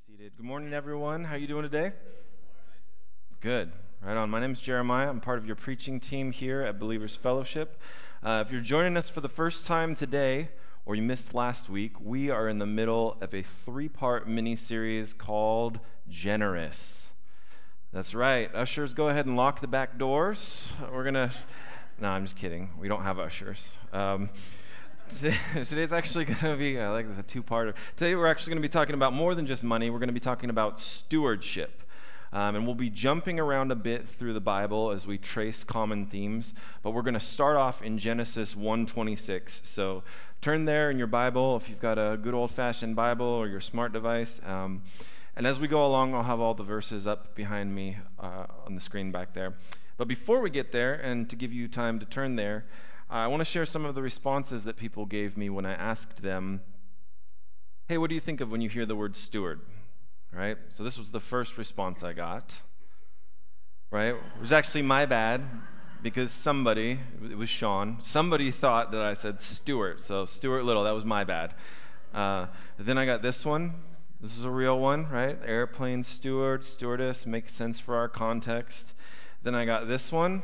Seated. Good morning, everyone. How you doing today? Good. Right on. My name is Jeremiah. I'm part of your preaching team here at Believers Fellowship. If you're joining us for the first time today, or you missed last week, we are in the middle of a 3-part mini-series called Generous. That's right. Ushers, go ahead and lock the back doors. No, I'm just kidding. We don't have ushers. Today's actually going to be, I like this, a 2-parter. Today we're actually going to be talking about more than just money. We're going to be talking about stewardship. And we'll be jumping around a bit through the Bible as we trace common themes. But we're going to start off in Genesis 1:26. So turn there in your Bible if you've got a good old-fashioned Bible or your smart device. And as we go along, I'll have all the verses up behind me on the screen back there. But before we get there, and to give you time to turn there, I want to share some of the responses that people gave me when I asked them, hey, what do you think of when you hear the word steward? Right? So this was the first response I got. Right? It was actually my bad because somebody, it was Sean, somebody thought that I said Stuart. So Stuart Little, that was my bad. Then I got this one. This is a real one, right? Airplane steward, stewardess, makes sense for our context. Then I got this one.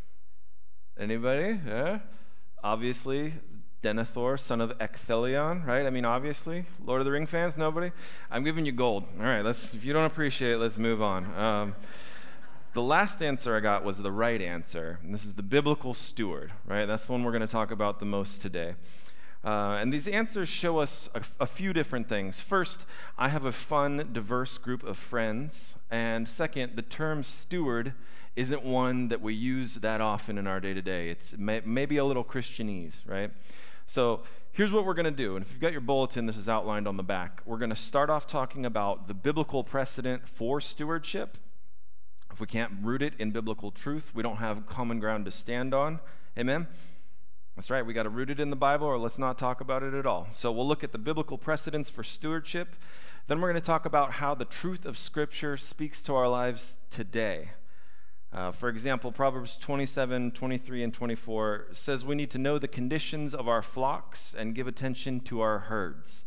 Anybody? Yeah? Obviously, Denethor, son of Ecthelion, right? I mean, obviously. Lord of the Ring fans? Nobody? I'm giving you gold. All right, if you don't appreciate it, let's move on. The last answer I got was the right answer. And this is the biblical steward, right? That's the one we're going to talk about the most today. And these answers show us a few different things. First, I have a fun, diverse group of friends. And second, the term steward isn't one that we use that often in our day-to-day. It's maybe a little Christianese, right? So here's what we're going to do. And if you've got your bulletin, this is outlined on the back. We're going to start off talking about the biblical precedent for stewardship. If we can't root it in biblical truth, we don't have common ground to stand on. Amen? That's right. We got to root it in the Bible, or let's not talk about it at all. So we'll look at the biblical precedents for stewardship. Then we're going to talk about how the truth of Scripture speaks to our lives today. For example, Proverbs 27, 23, and 24 says we need to know the conditions of our flocks and give attention to our herds.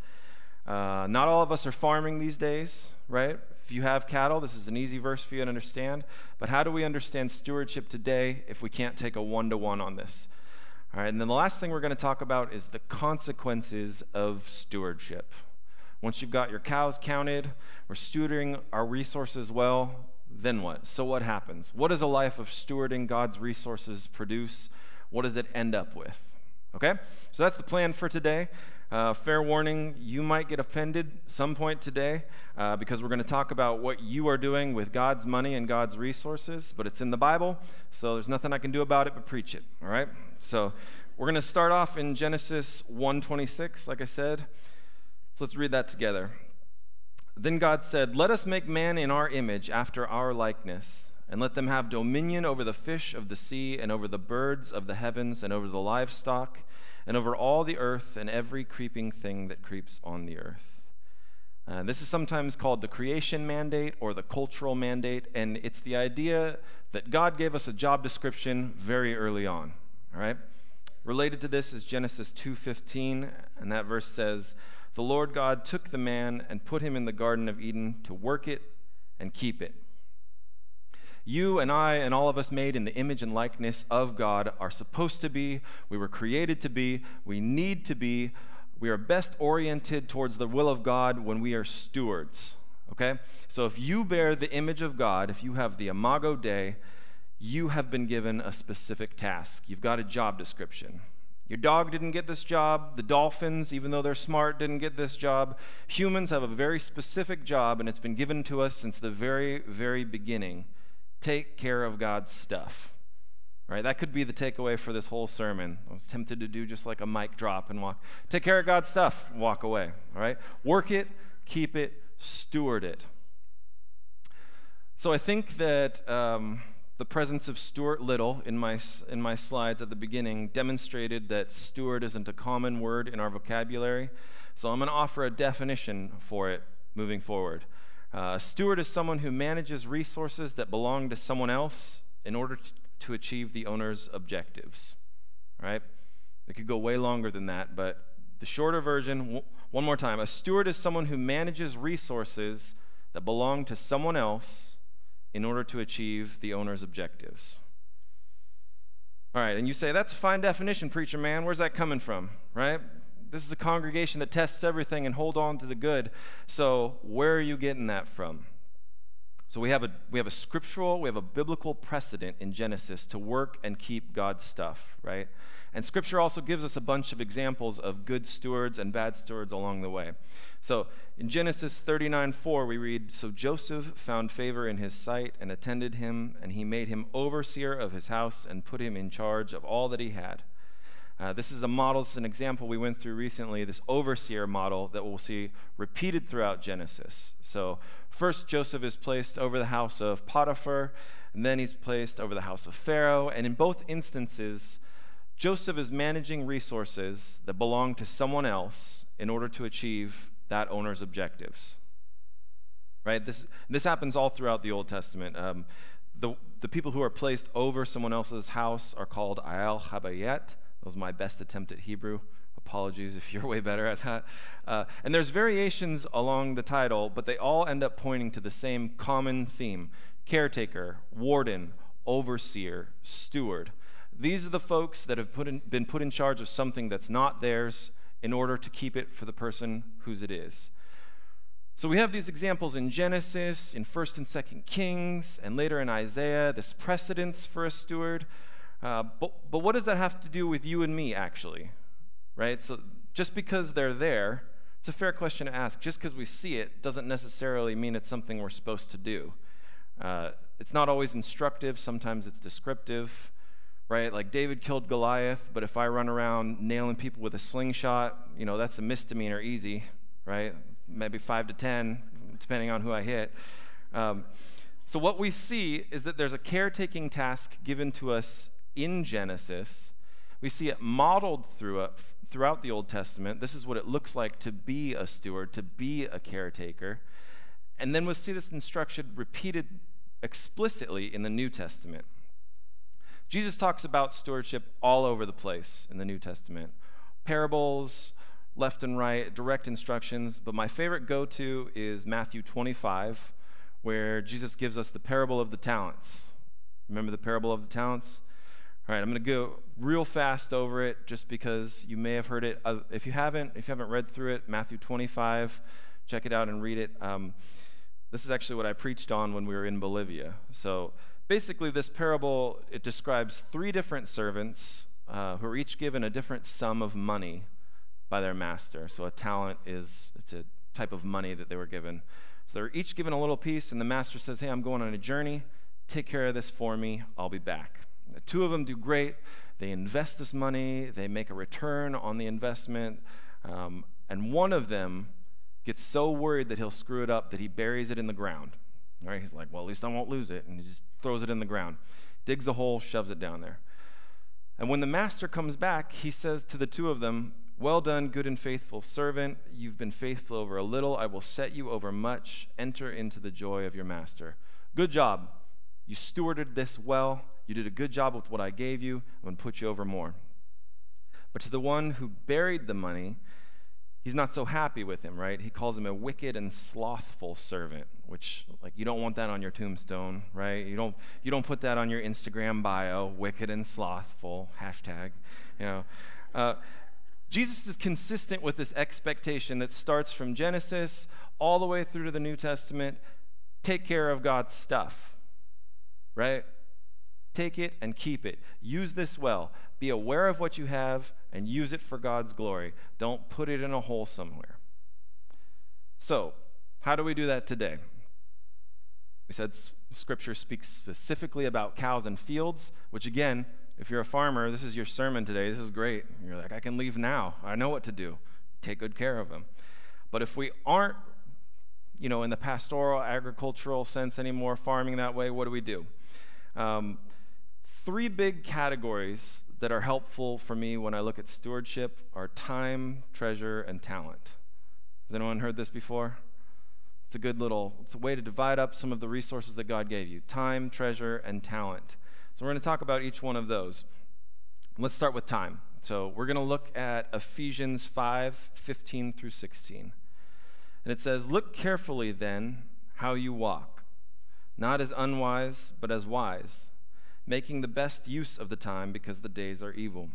Not all of us are farming these days, right? If you have cattle, this is an easy verse for you to understand. But how do we understand stewardship today if we can't take a one-to-one on this? All right, and then the last thing we're going to talk about is the consequences of stewardship. Once you've got your cows counted, we're stewarding our resources well, then what? So what happens? What does a life of stewarding God's resources produce? What does it end up with? Okay? So that's the plan for today. Fair warning, you might get offended some point today because we're going to talk about what you are doing with God's money and God's resources, but it's in the Bible, so there's nothing I can do about it but preach it, all right? So we're going to start off in Genesis 1:26, like I said. So let's read that together. Then God said, "Let us make man in our image, after our likeness, and let them have dominion over the fish of the sea, and over the birds of the heavens, and over the livestock, and over all the earth, and every creeping thing that creeps on the earth." This is sometimes called the creation mandate or the cultural mandate, and it's the idea that God gave us a job description very early on, all right? Related to this is Genesis 2:15, and that verse says, "The Lord God took the man and put him in the Garden of Eden to work it and keep it." You and I and all of us made in the image and likeness of God are supposed to be, we were created to be, we need to be, we are best oriented towards the will of God when we are stewards, okay? So if you bear the image of God, if you have the Imago Dei, you have been given a specific task. You've got a job description. Your dog didn't get this job. The dolphins, even though they're smart, didn't get this job. Humans have a very specific job, and it's been given to us since the very, very beginning. Take care of God's stuff. All right, that could be the takeaway for this whole sermon. I was tempted to do just like a mic drop and walk. Take care of God's stuff, walk away. All right? Work it, keep it, steward it. So I think that the presence of Stuart Little in my slides at the beginning demonstrated that steward isn't a common word in our vocabulary. So I'm going to offer a definition for it moving forward. A steward is someone who manages resources that belong to someone else in order to achieve the owner's objectives. Right? It could go way longer than that, but The shorter version, one more time. A steward is someone who manages resources that belong to someone else in order to achieve the owner's objectives. All right, and you say, that's a fine definition, preacher man. Where's that coming from, right? This is a congregation that tests everything and hold on to the good. So where are you getting that from? So we have a scriptural, we have a biblical precedent in Genesis to work and keep God's stuff, right? And Scripture also gives us a bunch of examples of good stewards and bad stewards along the way. So in Genesis 39:4, we read, "So Joseph found favor in his sight and attended him, and he made him overseer of his house and put him in charge of all that he had." This is a model, this is an example we went through recently, this overseer model that we'll see repeated throughout Genesis. So first Joseph is placed over the house of Potiphar, and then he's placed over the house of Pharaoh. And in both instances, Joseph is managing resources that belong to someone else in order to achieve that owner's objectives. Right? This happens all throughout the Old Testament. The people who are placed over someone else's house are called Ayal Habayet. That was my best attempt at Hebrew. Apologies if you're way better at that. And there's variations along the title, but they all end up pointing to the same common theme: caretaker, warden, overseer, steward. These are the folks that have been put in charge of something that's not theirs in order to keep it for the person whose it is. So we have these examples in Genesis, in 1st and 2nd Kings, and later in Isaiah, this precedence for a steward. But what does that have to do with you and me, actually? Right? So just because they're there, it's a fair question to ask. Just because we see it doesn't necessarily mean it's something we're supposed to do. It's not always instructive. Sometimes it's descriptive. Right? Like David killed Goliath, but if I run around nailing people with a slingshot, that's a misdemeanor easy, right? Maybe 5 to 10, depending on who I hit. So what we see is that there's a caretaking task given to us in Genesis. We see it modeled throughout the Old Testament. This is what it looks like to be a steward, to be a caretaker. And then we'll see this instruction repeated explicitly in the New Testament. Jesus talks about stewardship all over the place in the New Testament. Parables, left and right, direct instructions. But my favorite go-to is Matthew 25, where Jesus gives us the parable of the talents. Remember the parable of the talents? All right, I'm going to go real fast over it just because you may have heard it. If you haven't read through it, Matthew 25, check it out and read it. This is actually what I preached on when we were in Bolivia. So basically this parable, it describes 3 different servants who are each given a different sum of money by their master. So a talent it's a type of money that they were given. So they're each given a little piece, and the master says, "Hey, I'm going on a journey. Take care of this for me. I'll be back." The 2 of them do great. They invest this money. They make a return on the investment. And one of them gets so worried that he'll screw it up that he buries it in the ground. All right, he's like, well, at least I won't lose it. And he just throws it in the ground, digs a hole, shoves it down there. And when the master comes back, he says to the 2 of them, "Well done, good and faithful servant. You've been faithful over a little. I will set you over much. Enter into the joy of your master." Good job. You stewarded this well. You did a good job with what I gave you. I'm going to put you over more. But to the one who buried the money, he's not so happy with him, right? He calls him a wicked and slothful servant, which, like, you don't want that on your tombstone, right? You don't put that on your Instagram bio, wicked and slothful, hashtag, Jesus is consistent with this expectation that starts from Genesis all the way through to the New Testament. Take care of God's stuff, right? Take it and keep it. Use this well. Be aware of what you have and use it for God's glory. Don't put it in a hole somewhere. So, how do we do that today? We said Scripture speaks specifically about cows and fields, which again, if you're a farmer, this is your sermon today. This is great. You're like, I can leave now. I know what to do. Take good care of them. But if we aren't, in the pastoral, agricultural sense anymore, farming that way, what do we do? 3 big categories that are helpful for me when I look at stewardship are time, treasure, and talent. Has anyone heard this before? It's a way to divide up some of the resources that God gave you: time, treasure, and talent. So we're going to talk about each one of those. Let's start with time. So we're going to look at Ephesians 5:15 through 16. And it says, "Look carefully then how you walk, not as unwise, but as wise, making the best use of the time because the days are evil."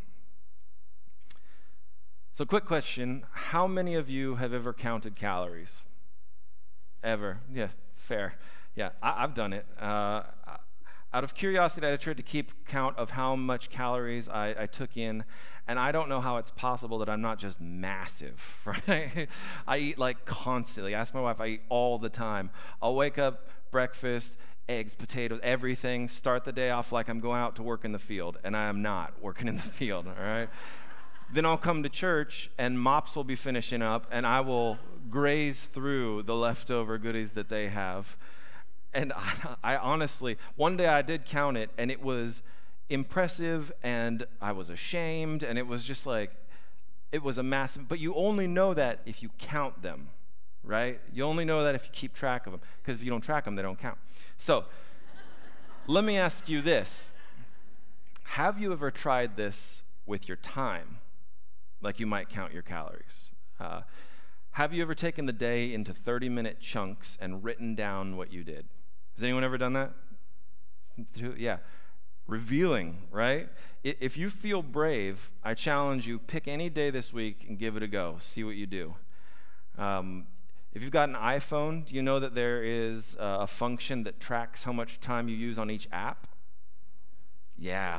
So quick question, how many of you have ever counted calories? Ever? Yeah, fair. Yeah, I've done it. Out of curiosity, I tried to keep count of how much calories I took in, and I don't know how it's possible that I'm not just massive, right? I eat like constantly. I ask my wife, I eat all the time. I'll wake up, breakfast, eggs, potatoes, everything, start the day off like I'm going out to work in the field, and I am not working in the field, all right? Then I'll come to church, and mops will be finishing up, and I will graze through the leftover goodies that they have. And I honestly, one day I did count it, and it was impressive, and I was ashamed, and it was just like, it was a massive, but you only know that if you count them, right? You only know that if you keep track of them, because if you don't track them, they don't count. So, let me ask you this. Have you ever tried this with your time? Like you might count your calories. Have you ever taken the day into 30-minute chunks and written down what you did? Has anyone ever done that? Yeah. Revealing, right? If you feel brave, I challenge you, pick any day this week and give it a go. See what you do. If you've got an iPhone, do you know that there is a function that tracks how much time you use on each app? Yeah.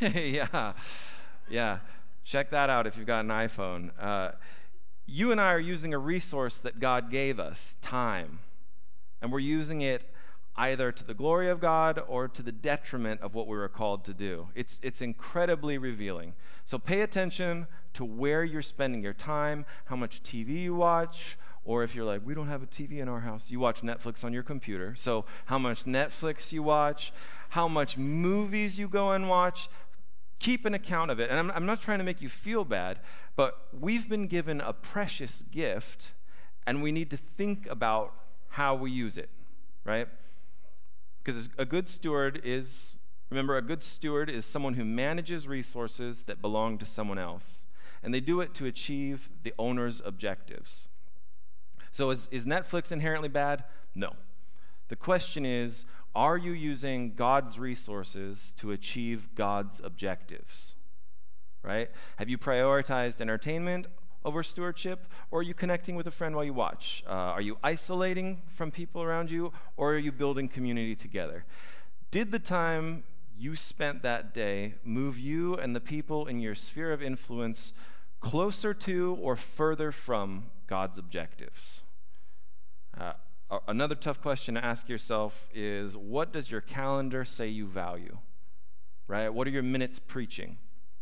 Yeah. Check that out if you've got an iPhone. You and I are using a resource that God gave us, time. And we're using it either to the glory of God or to the detriment of what we were called to do. It's incredibly revealing. So pay attention to where you're spending your time, how much TV you watch, or if you're like, we don't have a TV in our house, you watch Netflix on your computer. So how much Netflix you watch, how much movies you go and watch. Keep an account of it. And I'm not trying to make you feel bad, but we've been given a precious gift, and we need to think about how we use it, right? Because a good steward is someone who manages resources that belong to someone else, and they do it to achieve the owner's objectives. So is Netflix inherently bad? No. The question is, are you using God's resources to achieve God's objectives, right? Have you prioritized entertainment over stewardship, or are you connecting with a friend while you watch? Are you isolating from people around you, or are you building community together? Did the time you spent that day move you and the people in your sphere of influence closer to or further from God's objectives? Another tough question to ask yourself is, what does your calendar say you value, right? What are your minutes preaching?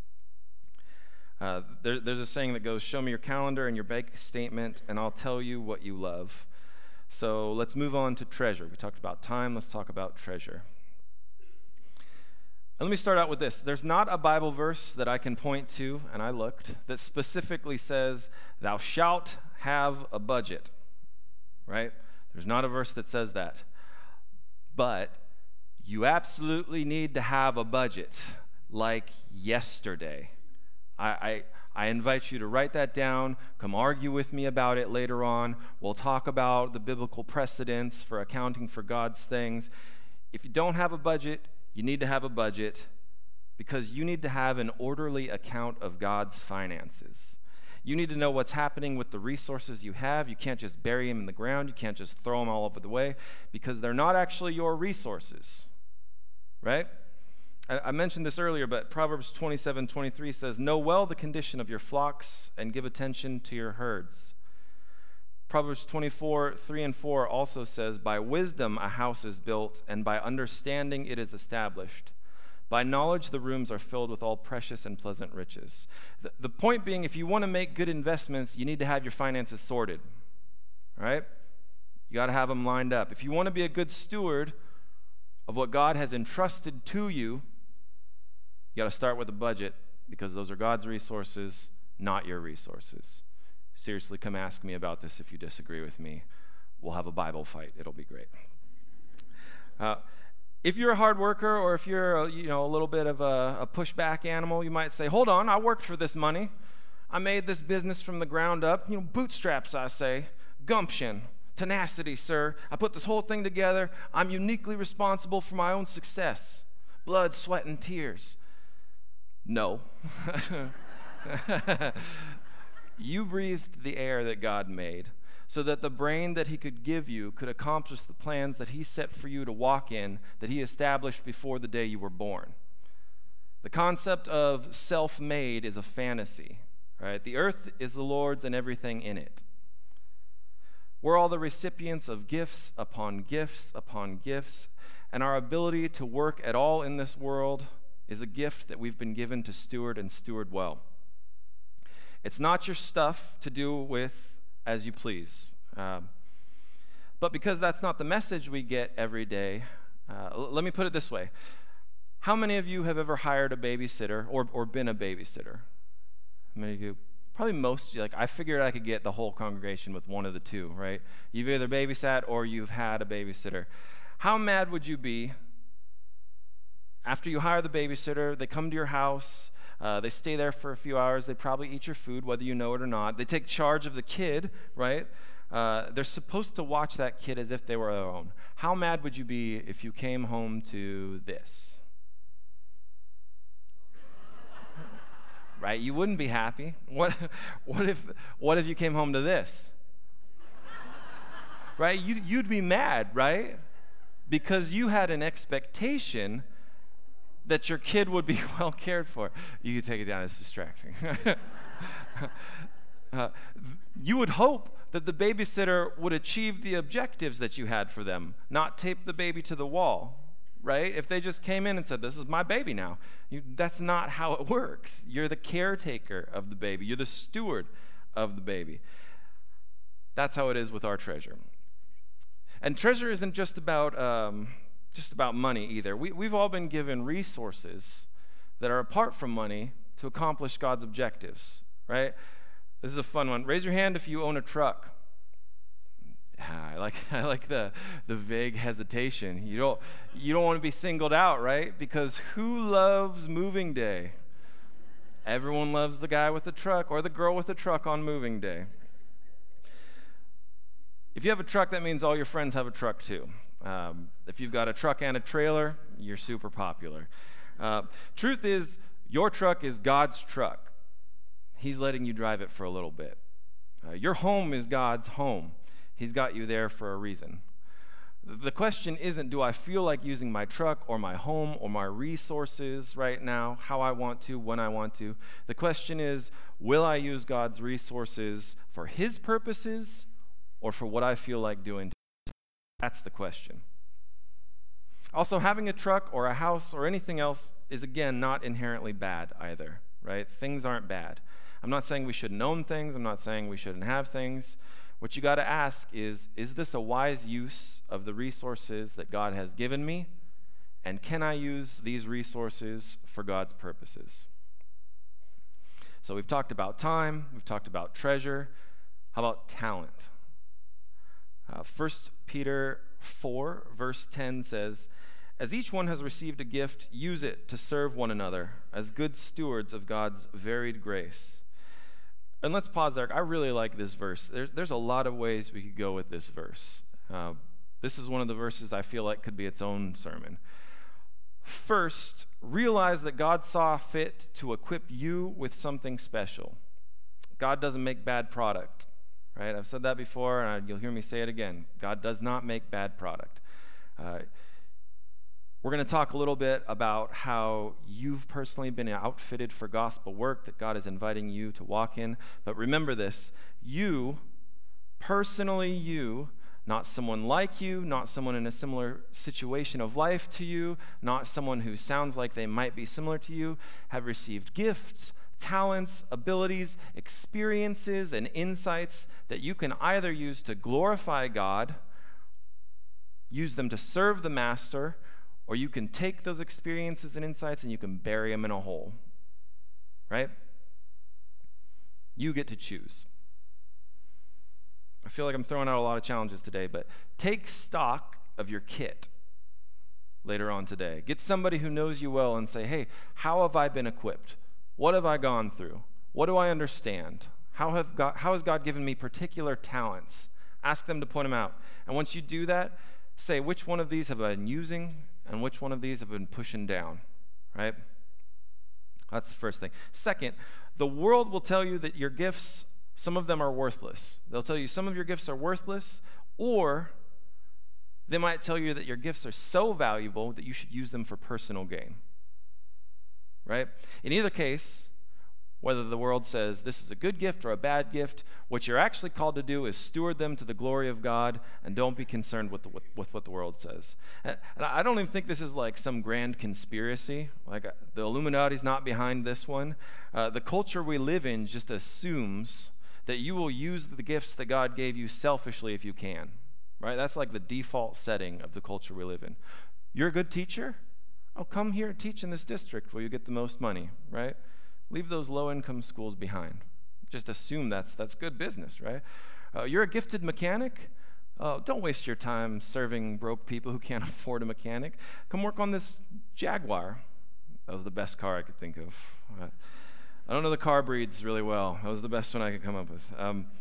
There's a saying that goes, show me your calendar and your bank statement, and I'll tell you what you love. So let's move on to treasure. We talked about time. Let's talk about treasure. And let me start out with this. There's not a Bible verse that I can point to, and I looked, that specifically says, thou shalt have a budget, right? There's not a verse that says that. But you absolutely need to have a budget, like yesterday. I invite you to write that down, come argue with me about it later on. We'll talk about the biblical precedents for accounting for God's things. If you don't have a budget, you need to have a budget, because you need to have an orderly account of God's finances. You need to know what's happening with the resources you have. You can't just bury them in the ground. You can't just throw them all over the way, because they're not actually your resources, right? I mentioned this earlier, but Proverbs 27:23 says, know well the condition of your flocks and give attention to your herds. Proverbs 24:3-4 also says, by wisdom a house is built, and by understanding it is established. By knowledge the rooms are filled with all precious and pleasant riches. The point being, if you want to make good investments, you need to have your finances sorted, right? You got to have them lined up. If you want to be a good steward of what God has entrusted to you, you got to start with a budget, because those are God's resources, not your resources. Seriously, come ask me about this if you disagree with me. We'll have a Bible fight. It'll be great. If you're a hard worker, or if you're a little bit of a pushback animal, you might say, hold on, I worked for this money. I made this business from the ground up. Bootstraps, I say. Gumption. Tenacity, sir. I put this whole thing together. I'm uniquely responsible for my own success. Blood, sweat, and tears. No. You breathed the air that God made so that the brain that he could give you could accomplish the plans that he set for you to walk in, that he established before the day you were born. The concept of self-made is a fantasy, right? The earth is the Lord's and everything in it. We're all the recipients of gifts upon gifts upon gifts, and our ability to work at all in this world is a gift that we've been given to steward and steward well. It's not your stuff to do with as you please. But because that's not the message we get every day, let me put it this way. How many of you have ever hired a babysitter or been a babysitter? How many of you? Probably most. I figured I could get the whole congregation with one of the two, right? You've either babysat or you've had a babysitter. How mad would you be after you hire the babysitter, they come to your house, they stay there for a few hours, they probably eat your food, whether you know it or not. They take charge of the kid, right? They're supposed to watch that kid as if they were their own. How mad would you be if you came home to this? Right? You wouldn't be happy. What if you came home to this? Right? You'd be mad, right? Because you had an expectation that your kid would be well cared for. You could take it down, it's distracting. You would hope that the babysitter would achieve the objectives that you had for them, not tape the baby to the wall, right? If they just came in and said, this is my baby now, that's not how it works. You're the caretaker of the baby. You're the steward of the baby. That's how it is with our treasure. And treasure isn't just about money either. We've all been given resources that are apart from money to accomplish God's objectives, right? This is a fun one. Raise your hand if you own a truck. I like the vague hesitation. You don't want to be singled out, right? Because who loves moving day? Everyone loves the guy with the truck or the girl with the truck on moving day. If you have a truck, that means all your friends have a truck too. If you've got a truck and a trailer, you're super popular. Truth is, your truck is God's truck. He's letting you drive it for a little bit. Your home is God's home. He's got you there for a reason. The question isn't, do I feel like using my truck or my home or my resources right now, how I want to, when I want to. The question is, will I use God's resources for His purposes or for what I feel like doing? That's the question. Also, having a truck or a house or anything else is, again, not inherently bad either, right? Things aren't bad. I'm not saying we shouldn't own things. I'm not saying we shouldn't have things. What you got to ask is this a wise use of the resources that God has given me? And can I use these resources for God's purposes? So we've talked about time. We've talked about treasure. How about talent? 1 Peter 4, verse 10 says, as each one has received a gift, use it to serve one another as good stewards of God's varied grace. And let's pause there. I really like this verse. There's a lot of ways we could go with this verse. This is one of the verses I feel like could be its own sermon. First, realize that God saw fit to equip you with something special. God doesn't make bad product, right? I've said that before, and you'll hear me say it again. God does not make bad product. We're going to talk a little bit about how you've personally been outfitted for gospel work that God is inviting you to walk in. But remember this, you, personally you, not someone like you, not someone in a similar situation of life to you, not someone who sounds like they might be similar to you, have received gifts, talents, abilities, experiences, and insights that you can either use to glorify God, use them to serve the Master, or you can take those experiences and insights and you can bury them in a hole, right? You get to choose. I feel like I'm throwing out a lot of challenges today, but take stock of your kit. later on today. Get somebody who knows you well and say, hey, how have I been equipped? What have I gone through? What do I understand? How has God given me particular talents? Ask them to point them out. And once you do that, say, which one of these have I been using and which one of these have been pushing down, right? That's the first thing. Second, the world will tell you that your gifts, some of them are worthless. They'll tell you some of your gifts are worthless, or they might tell you that your gifts are so valuable that you should use them for personal gain, right? In either case, whether the world says this is a good gift or a bad gift, what you're actually called to do is steward them to the glory of God, and don't be concerned with what the world says. And I don't even think this is like some grand conspiracy. Like the Illuminati's not behind this one. The culture we live in just assumes that you will use the gifts that God gave you selfishly if you can, right? That's like the default setting of the culture we live in. You're a good teacher? Oh, come here and teach in this district where you get the most money, right? Leave those low-income schools behind. Just assume that's good business, right? You're a gifted mechanic? Don't waste your time serving broke people who can't afford a mechanic. Come work on this Jaguar. That was the best car I could think of. I don't know the car breeds really well. That was the best one I could come up with.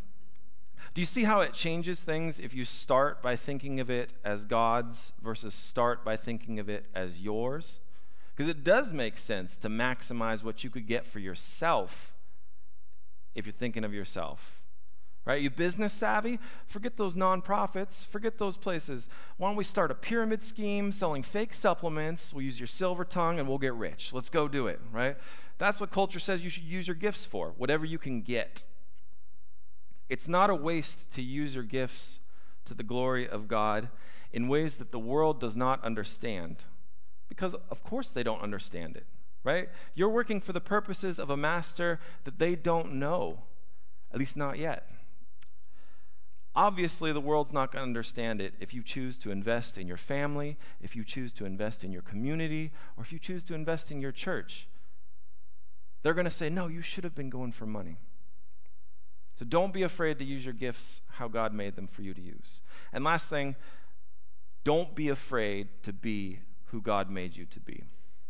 Do you see how it changes things if you start by thinking of it as God's versus start by thinking of it as yours? Because it does make sense to maximize what you could get for yourself if you're thinking of yourself, right? You business savvy? Forget those nonprofits. Forget those places. Why don't we start a pyramid scheme selling fake supplements? We'll use your silver tongue and we'll get rich. Let's go do it, right? That's what culture says you should use your gifts for, whatever you can get. It's not a waste to use your gifts to the glory of God in ways that the world does not understand. Because, of course, they don't understand it, right? You're working for the purposes of a master that they don't know, at least not yet. Obviously, the world's not going to understand it if you choose to invest in your family, if you choose to invest in your community, or if you choose to invest in your church. They're going to say, no, you should have been going for money. So don't be afraid to use your gifts how God made them for you to use. And last thing, don't be afraid to be who God made you to be.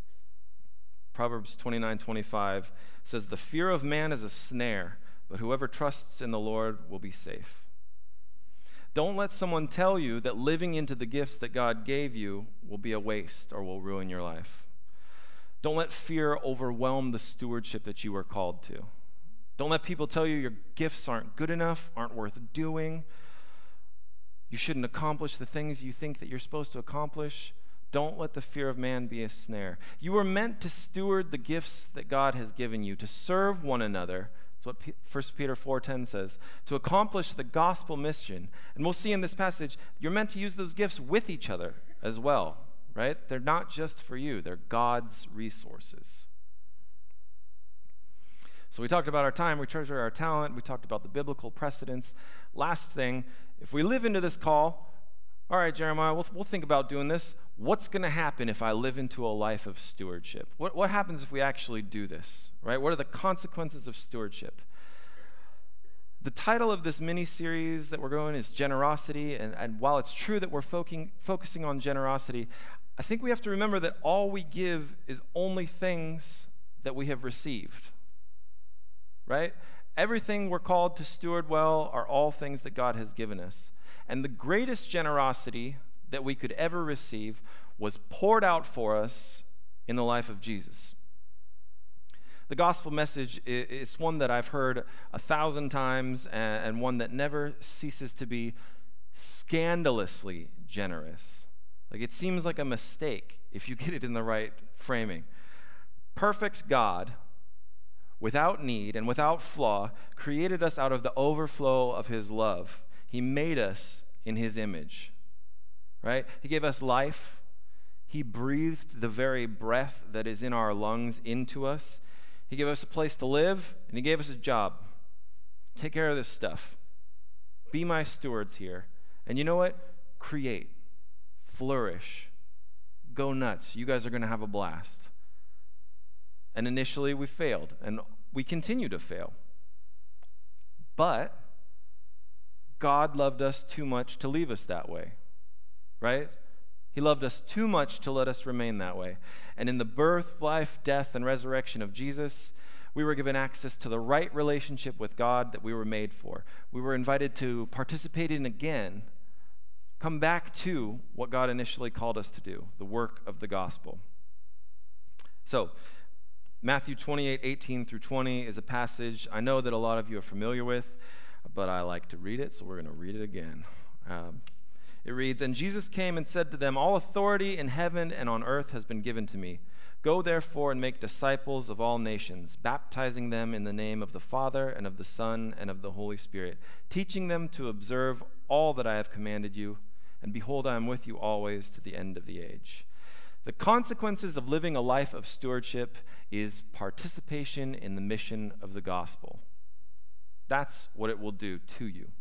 Proverbs 29:25 says, the fear of man is a snare, but whoever trusts in the Lord will be safe. Don't let someone tell you that living into the gifts that God gave you will be a waste or will ruin your life. Don't let fear overwhelm the stewardship that you are called to. Don't let people tell you your gifts aren't good enough, aren't worth doing. You shouldn't accomplish the things you think that you're supposed to accomplish. Don't let the fear of man be a snare. You were meant to steward the gifts that God has given you, to serve one another. That's what 1 Peter 4:10 says, to accomplish the gospel mission. And we'll see in this passage, you're meant to use those gifts with each other as well, right? They're not just for you. They're God's resources. So we talked about our time, we treasure our talent, we talked about the biblical precedents. Last thing, if we live into this call, all right, Jeremiah, we'll think about doing this. What's going to happen if I live into a life of stewardship? What happens if we actually do this, right? What are the consequences of stewardship? The title of this mini-series that we're going is Generosity, and while it's true that we're focusing on generosity, I think we have to remember that all we give is only things that we have received, right? Everything we're called to steward well are all things that God has given us. And the greatest generosity that we could ever receive was poured out for us in the life of Jesus. The gospel message is one that I've heard 1,000 times and one that never ceases to be scandalously generous. Like it seems like a mistake if you get it in the right framing. Perfect God, without need and without flaw, created us out of the overflow of his love. He made us in his image, right? He gave us life. He breathed the very breath that is in our lungs into us. He gave us a place to live, and he gave us a job. Take care of this stuff. Be my stewards here. And you know what? Create. Flourish. Go nuts. You guys are going to have a blast. And initially we failed, and we continue to fail. But God loved us too much to leave us that way, right? He loved us too much to let us remain that way. And in the birth, life, death, and resurrection of Jesus, we were given access to the right relationship with God that we were made for. We were invited to participate in again, come back to what God initially called us to do, the work of the gospel. So, Matthew 28:18 through 20 is a passage I know that a lot of you are familiar with, but I like to read it, so we're going to read it again. It reads, "And Jesus came and said to them, 'All authority in heaven and on earth has been given to me. Go therefore and make disciples of all nations, baptizing them in the name of the Father and of the Son and of the Holy Spirit, teaching them to observe all that I have commanded you. And behold, I am with you always to the end of the age.'" The consequences of living a life of stewardship is participation in the mission of the gospel. That's what it will do to you.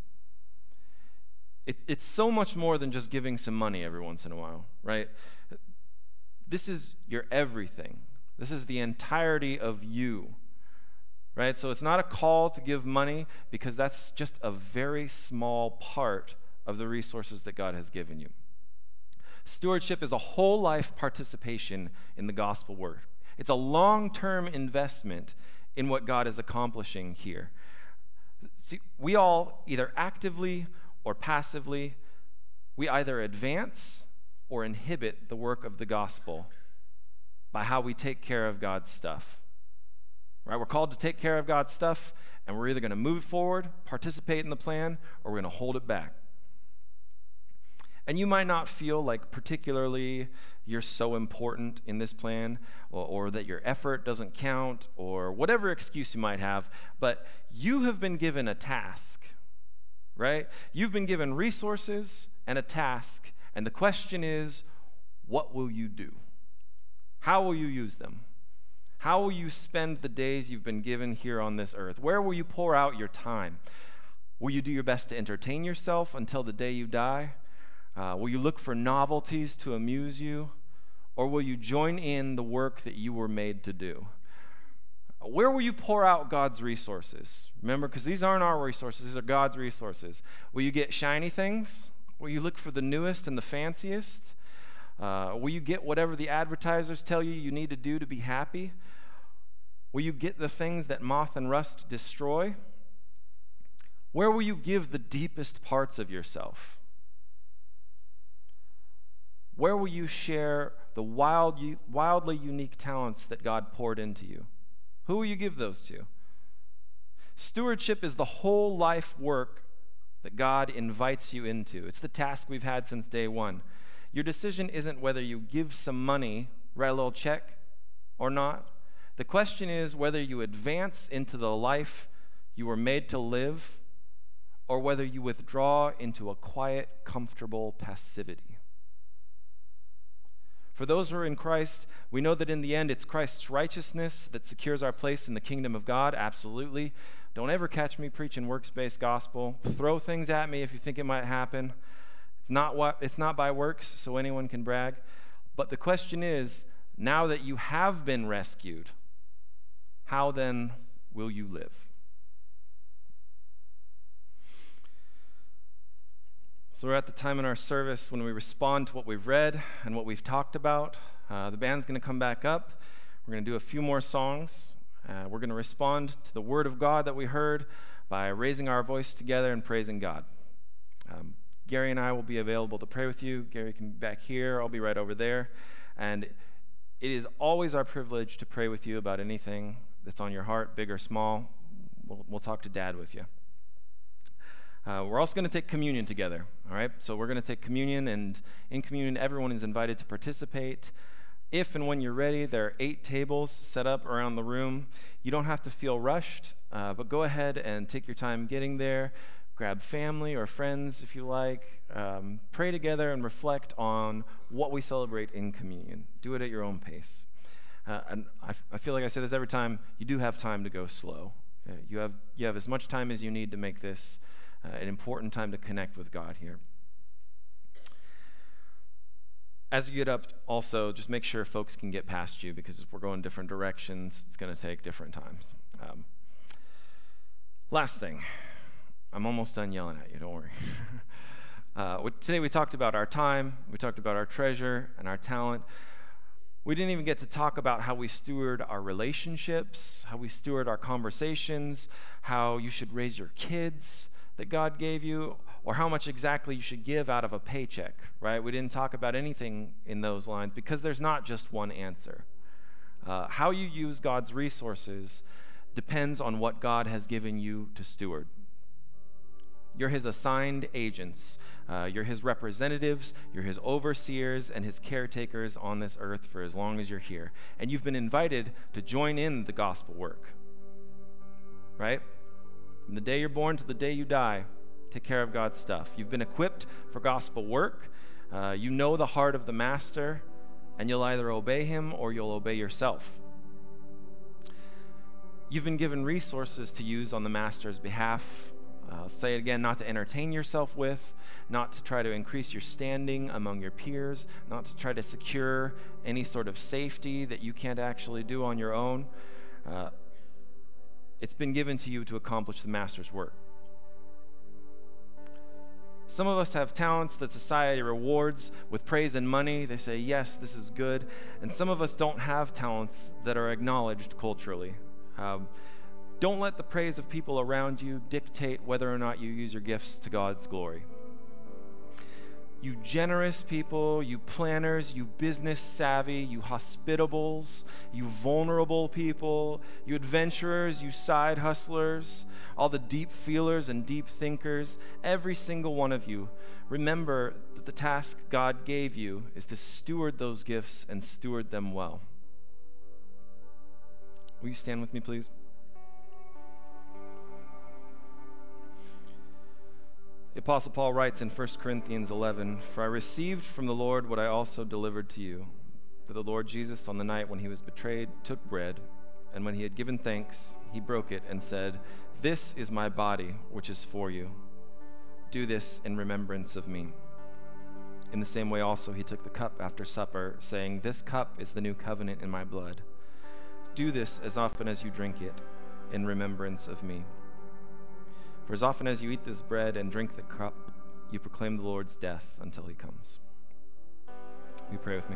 It's so much more than just giving some money every once in a while, right? This is your everything. This is the entirety of you, right? So it's not a call to give money because that's just a very small part of the resources that God has given you. Stewardship is a whole life participation in the gospel work. It's a long-term investment in what God is accomplishing here. See, we all, either actively or passively, we either advance or inhibit the work of the gospel by how we take care of God's stuff. Right? We're called to take care of God's stuff, and we're either going to move forward, participate in the plan, or we're going to hold it back. And you might not feel like particularly you're so important in this plan, or that your effort doesn't count, or whatever excuse you might have, but you have been given a task, right? You've been given resources and a task, and the question is, what will you do? How will you use them? How will you spend the days you've been given here on this earth? Where will you pour out your time? Will you do your best to entertain yourself until the day you die? Will you look for novelties to amuse you? Or will you join in the work that you were made to do? Where will you pour out God's resources? Remember, because these aren't our resources, these are God's resources. Will you get shiny things? Will you look for the newest and the fanciest? Will you get whatever the advertisers tell you need to do to be happy? Will you get the things that moth and rust destroy? Where will you give the deepest parts of yourself? Where will you share the wildly unique talents that God poured into you? Who will you give those to? Stewardship is the whole life work that God invites you into. It's the task we've had since day one. Your decision isn't whether you give some money, write a little check, or not. The question is whether you advance into the life you were made to live, or whether you withdraw into a quiet, comfortable passivity. For those who are in Christ, we know that in the end it's Christ's righteousness that secures our place in the kingdom of God, absolutely. Don't ever catch me preaching works-based gospel. Throw things at me if you think it might happen. It's not by works, so anyone can brag. But the question is, now that you have been rescued, how then will you live? So we're at the time in our service when we respond to what we've read and what we've talked about. The band's going to come back up. We're going to do a few more songs. We're going to respond to the word of God that we heard by raising our voice together and praising God. Gary and I will be available to pray with you. Gary can be back here. I'll be right over there. And it is always our privilege to pray with you about anything that's on your heart, big or small. We'll talk to Dad with you. We're also going to take communion together, all right? So we're going to take communion, and in communion, everyone is invited to participate. If and when you're ready, there are 8 tables set up around the room. You don't have to feel rushed, but go ahead and take your time getting there. Grab family or friends if you like. Pray together and reflect on what we celebrate in communion. Do it at your own pace. And I feel like I say this every time, you do have time to go slow. You have as much time as you need to make this an important time to connect with God here. As you get up, also, just make sure folks can get past you, because if we're going different directions, it's going to take different times. Last thing. I'm almost done yelling at you, don't worry. Today we talked about our time, we talked about our treasure and our talent. We didn't even get to talk about how we steward our relationships, how we steward our conversations, how you should raise your kids that God gave you, or how much exactly you should give out of a paycheck, right? We didn't talk about anything in those lines because there's not just one answer. How you use God's resources depends on what God has given you to steward. You're his assigned agents. You're his representatives. You're his overseers and his caretakers on this earth for as long as you're here. And you've been invited to join in the gospel work, right? From the day you're born to the day you die, take care of God's stuff. You've been equipped for gospel work. You know the heart of the master, and you'll either obey him or you'll obey yourself. You've been given resources to use on the master's behalf. Say it again, not to entertain yourself with, not to try to increase your standing among your peers, not to try to secure any sort of safety that you can't actually do on your own. It's been given to you to accomplish the master's work. Some of us have talents that society rewards with praise and money. They say, yes, this is good. And some of us don't have talents that are acknowledged culturally. Don't let the praise of people around you dictate whether or not you use your gifts to God's glory. You generous people, you planners, you business savvy, you hospitables, you vulnerable people, you adventurers, you side hustlers, all the deep feelers and deep thinkers, every single one of you, remember that the task God gave you is to steward those gifts and steward them well. Will you stand with me, please? The Apostle Paul writes in 1 Corinthians 11, "For I received from the Lord what I also delivered to you, that the Lord Jesus, on the night when he was betrayed, took bread, and when he had given thanks, he broke it and said, 'This is my body, which is for you. Do this in remembrance of me.' In the same way also he took the cup after supper, saying, 'This cup is the new covenant in my blood. Do this as often as you drink it in remembrance of me. For as often as you eat this bread and drink the cup, you proclaim the Lord's death until he comes.'" Will you pray with me?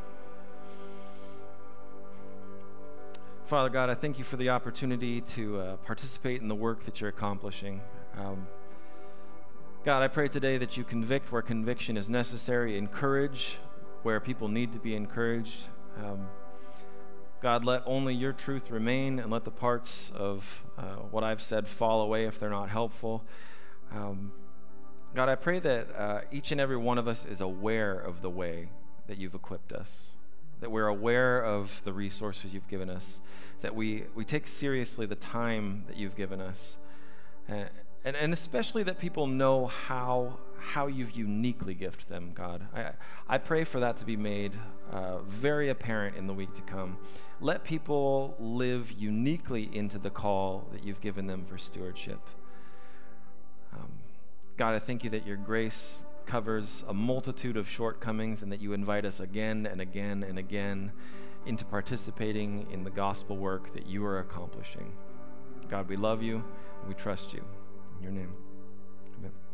Father God, I thank you for the opportunity to participate in the work that you're accomplishing. God, I pray today that you convict where conviction is necessary, encourage where people need to be encouraged. God, let only your truth remain, and let the parts of what I've said fall away if they're not helpful. God, I pray that each and every one of us is aware of the way that you've equipped us, that we're aware of the resources you've given us, that we take seriously the time that you've given us, and especially that people know how you've uniquely gifted them, God. I pray for that to be made very apparent in the week to come. Let people live uniquely into the call that you've given them for stewardship. God, I thank you that your grace covers a multitude of shortcomings and that you invite us again and again and again into participating in the gospel work that you are accomplishing. God, we love you and we trust you. In your name, amen.